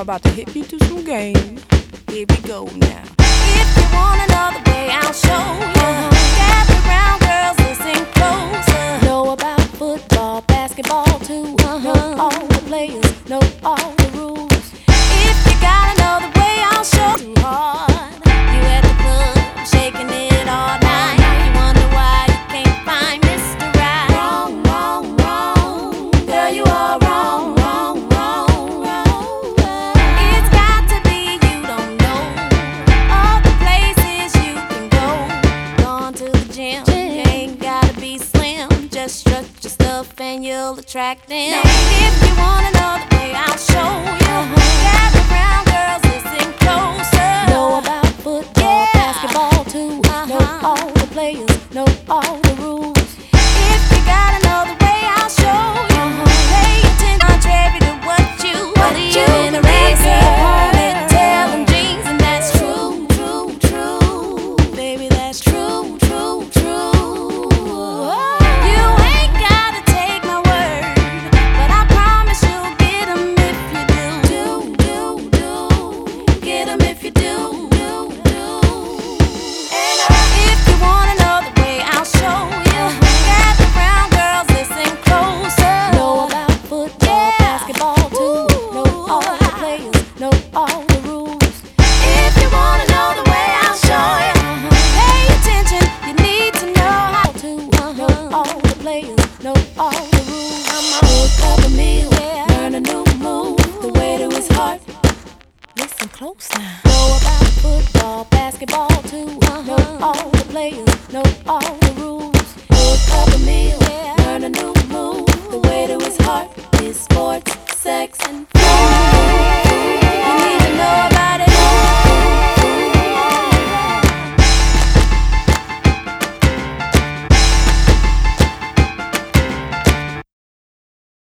about to hit you through some game. Here we go now. If you wanna know the way, I'll show you. Gather round, girls, listen closer. Know about football, basketball too. Know all the players, know all the rules. If you gotta know the way, I'll show you. Hard. You at the club, shaking it all night. You wonder why you can't find Mr. Right. Wrong, wrong, wrong. Girl, you are wrong, wrong, wrong, wrong. It's got to be you don't know all the places you can go. Gone to the gym, you ain't gotta be slim. Just strut your stuff and you'll attract them. If you wanna know the way, I'll show you. Gather round, girls, listen closer. Know about football, basketball too. Know all the players, know all the rules. If you gotta know the way, I'll show you. Pay attention, contrary to what you believe in. The razor, pony tail, and jeans, and that's true, true, true. Baby, that's true, true, true. You ain't gotta take my word, but I promise you'll get 'em if you do. Get 'em if you do. And if you wanna know the way, I'll show you. Gather round, girls, listen closer. Know about football, basketball too. Know all the players, know all the rules. If you wanna know the way, I'll show you. Pay attention, you need to know how to. Know all the players, know all the rules. Cook up a meal, learn a new move. The way to his heart. Listen close now. Know about football, basketball too. Know all the players, know all the rules. Cook up a meal, learn a new move. The way to his heart is sports, sex, and